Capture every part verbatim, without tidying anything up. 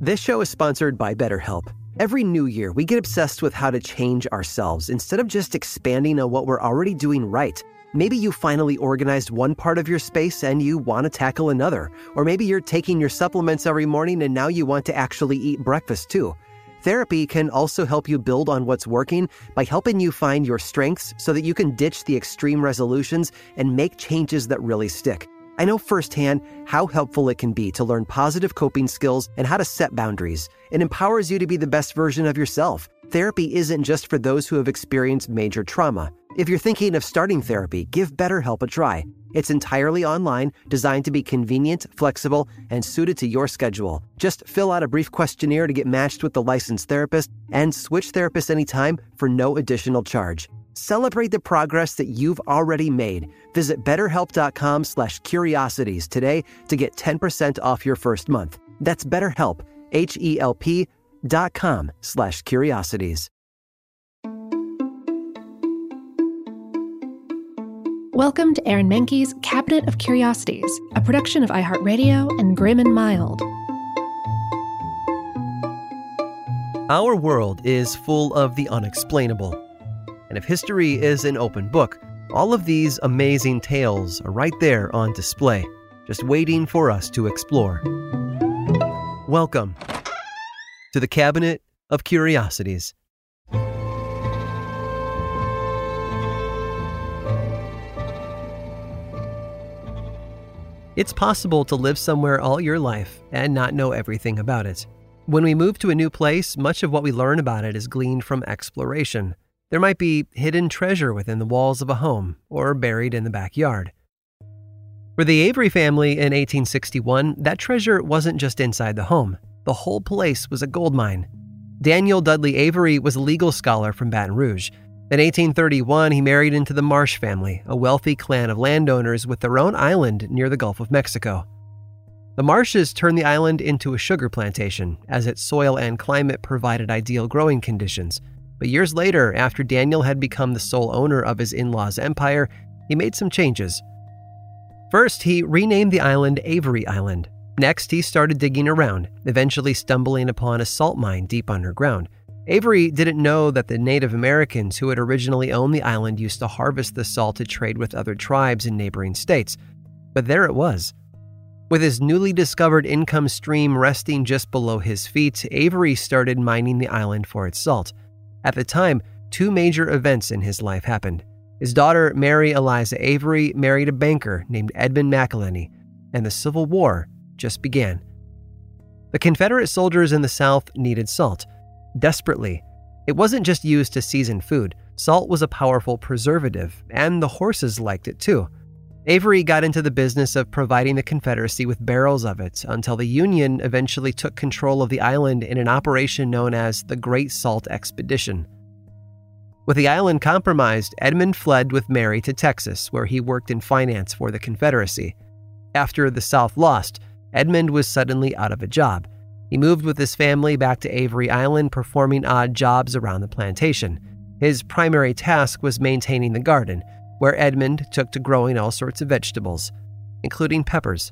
This show is sponsored by BetterHelp. Every new year, we get obsessed with how to change ourselves instead of just expanding on what we're already doing right. Maybe you finally organized one part of your space and you want to tackle another. Or maybe you're taking your supplements every morning and now you want to actually eat breakfast too. Therapy can also help you build on what's working by helping you find your strengths so that you can ditch the extreme resolutions and make changes that really stick. I know firsthand how helpful it can be to learn positive coping skills and how to set boundaries. It empowers you to be the best version of yourself. Therapy isn't just for those who have experienced major trauma. If you're thinking of starting therapy, give BetterHelp a try. It's entirely online, designed to be convenient, flexible, and suited to your schedule. Just fill out a brief questionnaire to get matched with the licensed therapist and switch therapists anytime for no additional charge. Celebrate the progress that you've already made. Visit betterhelp.com slash curiosities today to get ten percent off your first month. That's BetterHelp, H-E-L-P dot com slash curiosities. Welcome to Aaron Mahnke's Cabinet of Curiosities, a production of iHeartRadio and Grim and Mild. Our world is full of the unexplainable. And if history is an open book, all of these amazing tales are right there on display, just waiting for us to explore. Welcome to the Cabinet of Curiosities. It's possible to live somewhere all your life and not know everything about it. When we move to a new place, much of what we learn about it is gleaned from exploration. There might be hidden treasure within the walls of a home or buried in the backyard. For the Avery family in eighteen sixty-one, that treasure wasn't just inside the home. The whole place was a gold mine. Daniel Dudley Avery was a legal scholar from Baton Rouge. In eighteen thirty-one, he married into the Marsh family, a wealthy clan of landowners with their own island near the Gulf of Mexico. The Marshes turned the island into a sugar plantation, as its soil and climate provided ideal growing conditions. But years later, after Daniel had become the sole owner of his in-laws' empire, he made some changes. First, he renamed the island Avery Island. Next, he started digging around, eventually stumbling upon a salt mine deep underground. Avery didn't know that the Native Americans who had originally owned the island used to harvest the salt to trade with other tribes in neighboring states. But there it was. With his newly discovered income stream resting just below his feet, Avery started mining the island for its salt. At the time, two major events in his life happened. His daughter, Mary Eliza Avery, married a banker named Edmund McIlhenny, and the Civil War just began. The Confederate soldiers in the South needed salt. Desperately. It wasn't just used to season food. Salt was a powerful preservative, and the horses liked it too. Avery got into the business of providing the Confederacy with barrels of it until the Union eventually took control of the island in an operation known as the Great Salt Expedition. With the island compromised, Edmund fled with Mary to Texas, where he worked in finance for the Confederacy. After the South lost, Edmund was suddenly out of a job. He moved with his family back to Avery Island, performing odd jobs around the plantation. His primary task was maintaining the garden, where Edmund took to growing all sorts of vegetables, including peppers.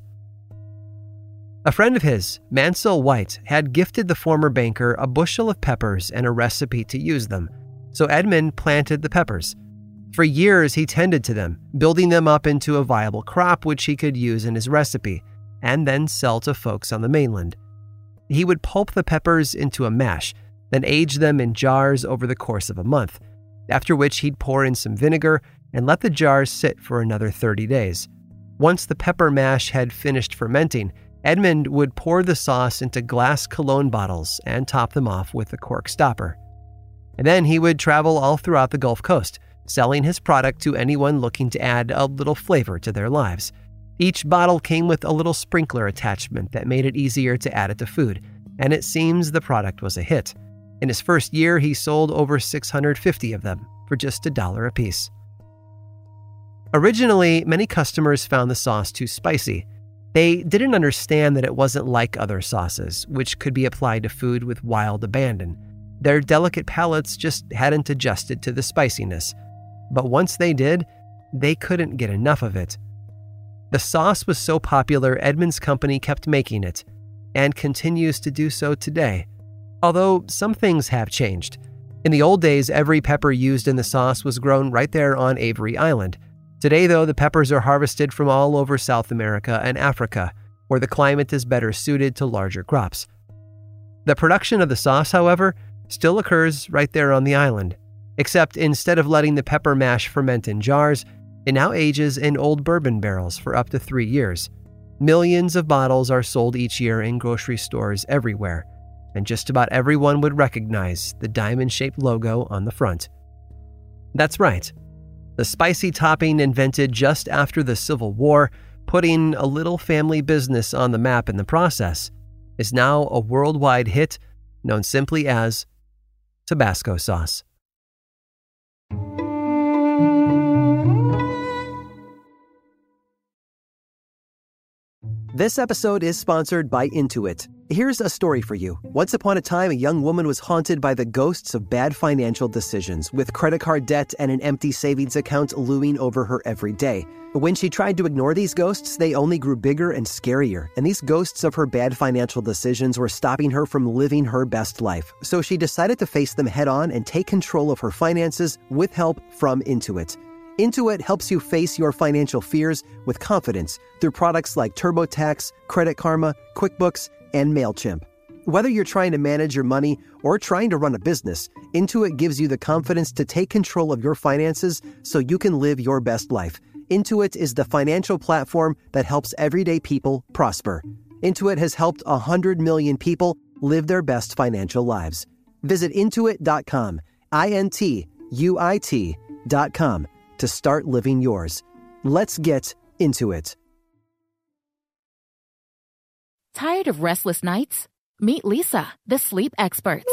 A friend of his, Mansell White, had gifted the former banker a bushel of peppers and a recipe to use them, so Edmund planted the peppers. For years, he tended to them, building them up into a viable crop which he could use in his recipe, and then sell to folks on the mainland. He would pulp the peppers into a mash, then age them in jars over the course of a month, after which he'd pour in some vinegar and let the jars sit for another thirty days. Once the pepper mash had finished fermenting, Edmund would pour the sauce into glass cologne bottles and top them off with a cork stopper. And then he would travel all throughout the Gulf Coast, selling his product to anyone looking to add a little flavor to their lives. Each bottle came with a little sprinkler attachment that made it easier to add it to food, and it seems the product was a hit. In his first year, he sold over six hundred fifty of them for just a dollar a piece. Originally, many customers found the sauce too spicy. They didn't understand that it wasn't like other sauces, which could be applied to food with wild abandon. Their delicate palates just hadn't adjusted to the spiciness. But once they did, they couldn't get enough of it. The sauce was so popular, Edmund's company kept making it. and continues to do so today. Although some things have changed. In the old days, every pepper used in the sauce was grown right there on Avery Island. Today, though, the peppers are harvested from all over South America and Africa, where the climate is better suited to larger crops. The production of the sauce, however, still occurs right there on the island, except instead of letting the pepper mash ferment in jars, it now ages in old bourbon barrels for up to three years. Millions of bottles are sold each year in grocery stores everywhere, and just about everyone would recognize the diamond-shaped logo on the front. That's right. The spicy topping invented just after the Civil War, putting a little family business on the map in the process, is now a worldwide hit known simply as Tabasco sauce. This episode is sponsored by Intuit. Here's a story for you. Once upon a time, a young woman was haunted by the ghosts of bad financial decisions, with credit card debt and an empty savings account looming over her every day. When she tried to ignore these ghosts, they only grew bigger and scarier, and these ghosts of her bad financial decisions were stopping her from living her best life. So she decided to face them head on and take control of her finances with help from Intuit. Intuit helps you face your financial fears with confidence through products like TurboTax, Credit Karma, QuickBooks, and MailChimp. Whether you're trying to manage your money or trying to run a business, Intuit gives you the confidence to take control of your finances so you can live your best life. Intuit is the financial platform that helps everyday people prosper. Intuit has helped one hundred million people live their best financial lives. Visit intuit dot com, I N T U I T dot com, to start living yours. Let's get into it. Tired of restless nights? Meet Leesa, the sleep experts.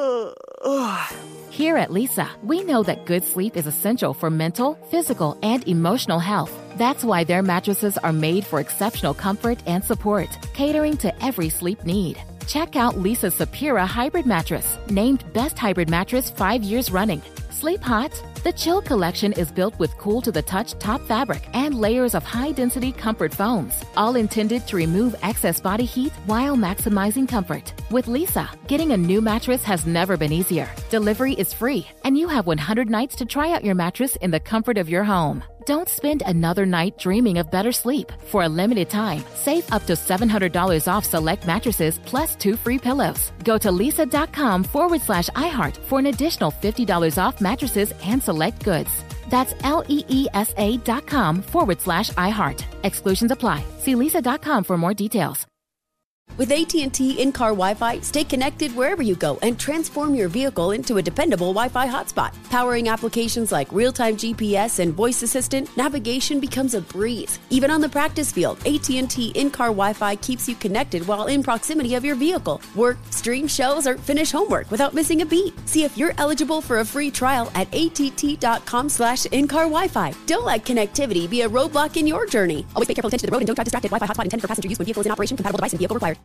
Here at Leesa, we know that good sleep is essential for mental, physical, and emotional health. That's why their mattresses are made for exceptional comfort and support, catering to every sleep need. Check out Leesa's Sapira Hybrid Mattress, named Best Hybrid Mattress five years running. Sleep hot? The Chill Collection is built with cool-to-the-touch top fabric and layers of high-density comfort foams, all intended to remove excess body heat while maximizing comfort. With Leesa, getting a new mattress has never been easier. Delivery is free, and you have one hundred nights to try out your mattress in the comfort of your home. Don't spend another night dreaming of better sleep. For a limited time, save up to seven hundred dollars off select mattresses plus two free pillows. Go to leesa.com forward slash iHeart for an additional fifty dollars off mattresses and select goods. That's L-E-E-S-A dot com forward slash iHeart. Exclusions apply. See leesa dot com for more details. With A T and T in-car Wi-Fi, stay connected wherever you go and transform your vehicle into a dependable Wi-Fi hotspot. Powering applications like real-time G P S and voice assistant, navigation becomes a breeze. Even on the practice field, A T and T in-car Wi-Fi keeps you connected while in proximity of your vehicle. Work, stream shows, or finish homework without missing a beat. See if you're eligible for a free trial at att.com slash in-car Wi-Fi. Don't let connectivity be a roadblock in your journey. Always pay careful attention to the road and don't drive distracted. Wi-Fi hotspot intended for passenger use when vehicle is in operation. Compatible device and vehicle required.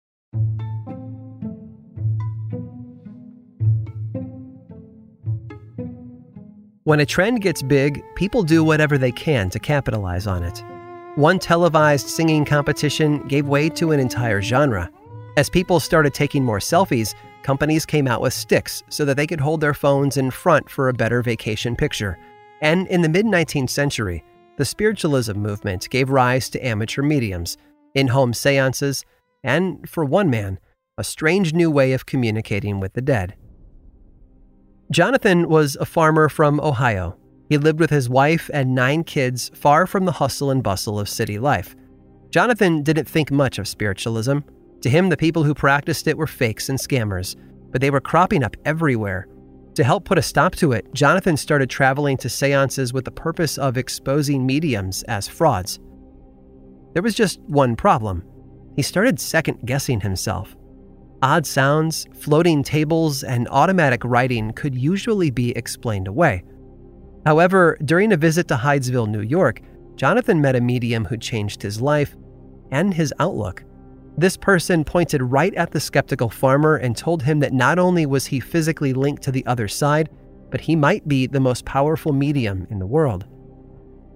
When a trend gets big, people do whatever they can to capitalize on it. One televised singing competition gave way to an entire genre. As people started taking more selfies, companies came out with sticks so that they could hold their phones in front for a better vacation picture. And in the mid-nineteenth century, the spiritualism movement gave rise to amateur mediums, in-home seances, and, for one man, a strange new way of communicating with the dead. Jonathan was a farmer from Ohio. He lived with his wife and nine kids far from the hustle and bustle of city life. Jonathan didn't think much of spiritualism. To him, the people who practiced it were fakes and scammers, but they were cropping up everywhere. To help put a stop to it, Jonathan started traveling to seances with the purpose of exposing mediums as frauds. There was just one problem. He started second-guessing himself. Odd sounds, floating tables, and automatic writing could usually be explained away. However, during a visit to Hydesville, New York, Jonathan met a medium who changed his life and his outlook. This person pointed right at the skeptical farmer and told him that not only was he physically linked to the other side, but he might be the most powerful medium in the world.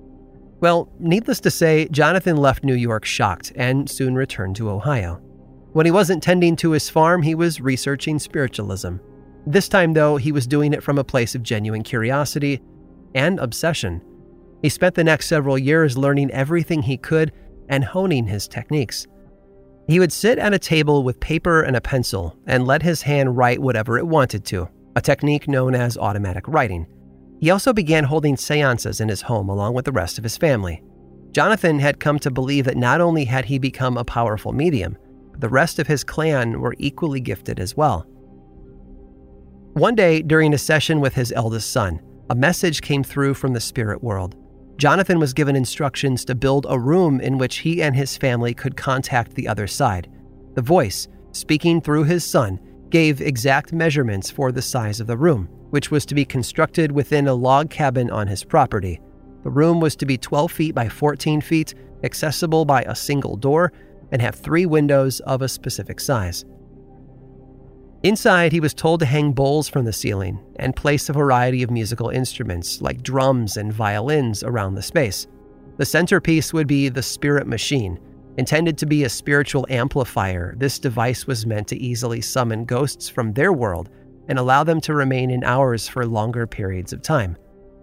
Well, needless to say, Jonathan left New York shocked and soon returned to Ohio. When he wasn't tending to his farm, he was researching spiritualism. This time, though, he was doing it from a place of genuine curiosity and obsession. He spent the next several years learning everything he could and honing his techniques. He would sit at a table with paper and a pencil and let his hand write whatever it wanted to, a technique known as automatic writing. He also began holding seances in his home along with the rest of his family. Jonathan had come to believe that not only had he become a powerful medium, but the rest of his clan were equally gifted as well. One day, during a session with his eldest son, a message came through from the spirit world. Jonathan was given instructions to build a room in which he and his family could contact the other side. The voice, speaking through his son, gave exact measurements for the size of the room, which was to be constructed within a log cabin on his property. The room was to be twelve feet by fourteen feet, accessible by a single door, and have three windows of a specific size. Inside, he was told to hang bowls from the ceiling and place a variety of musical instruments like drums and violins around the space. The centerpiece would be the spirit machine. Intended to be a spiritual amplifier, this device was meant to easily summon ghosts from their world and allow them to remain in ours for longer periods of time.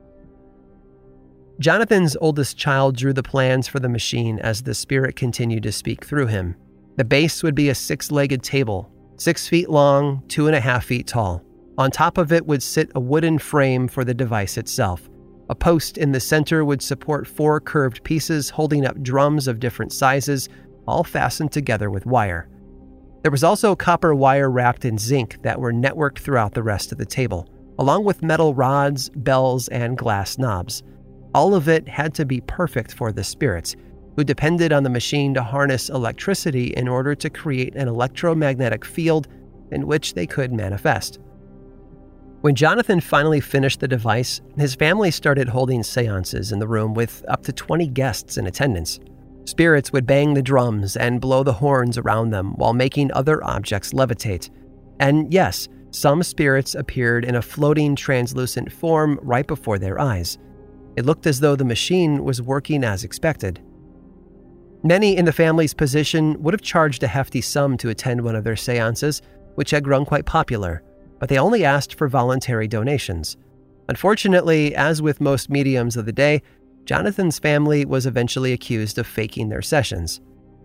Jonathan's oldest child drew the plans for the machine as the spirit continued to speak through him. The base would be a six-legged table, six feet long, two and a half feet tall. On top of it would sit a wooden frame for the device itself. A post in the center would support four curved pieces holding up drums of different sizes, all fastened together with wire. There was also copper wire wrapped in zinc that were networked throughout the rest of the table, along with metal rods, bells, and glass knobs. All of it had to be perfect for the spirits, who depended on the machine to harness electricity in order to create an electromagnetic field in which they could manifest. When Jonathan finally finished the device, his family started holding seances in the room with up to twenty guests in attendance. Spirits would bang the drums and blow the horns around them while making other objects levitate. And yes, some spirits appeared in a floating, translucent form right before their eyes. It looked as though the machine was working as expected. Many in the family's position would have charged a hefty sum to attend one of their seances, which had grown quite popular, but they only asked for voluntary donations. Unfortunately, as with most mediums of the day, Jonathan's family was eventually accused of faking their sessions.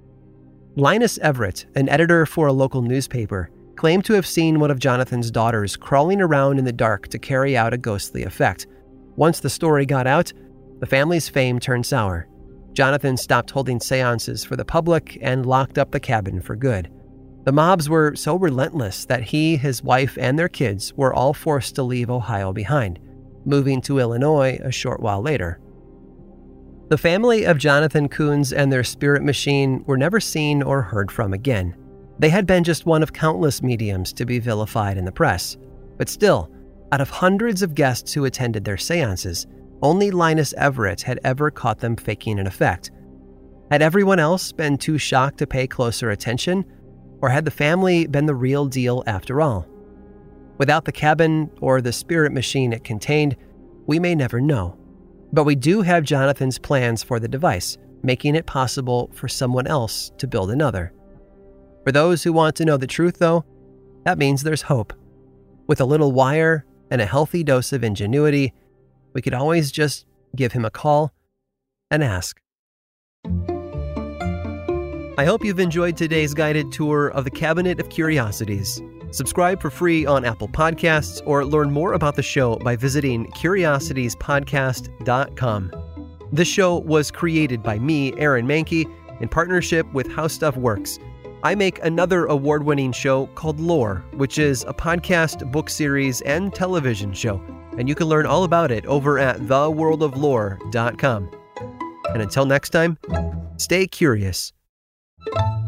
Linus Everett, an editor for a local newspaper, claimed to have seen one of Jonathan's daughters crawling around in the dark to carry out a ghostly effect. Once the story got out, the family's fame turned sour. Jonathan stopped holding seances for the public and locked up the cabin for good. The mobs were so relentless that he, his wife, and their kids were all forced to leave Ohio behind, moving to Illinois a short while later. The family of Jonathan Koons and their spirit machine were never seen or heard from again. They had been just one of countless mediums to be vilified in the press. But still, out of hundreds of guests who attended their seances, only Linus Everett had ever caught them faking an effect. Had everyone else been too shocked to pay closer attention, or had the family been the real deal after all? Without the cabin or the spirit machine it contained, we may never know. But we do have Jonathan's plans for the device, making it possible for someone else to build another. For those who want to know the truth, though, that means there's hope. With a little wire and a healthy dose of ingenuity, we could always just give him a call and ask. I hope you've enjoyed today's guided tour of the Cabinet of Curiosities. Subscribe for free on Apple Podcasts or learn more about the show by visiting curiosities podcast dot com. This show was created by me, Aaron Mahnke, in partnership with How Stuff Works. I make another award-winning show called Lore, which is a podcast, book series, and television show, and you can learn all about it over at the world of lore dot com. And until next time, stay curious.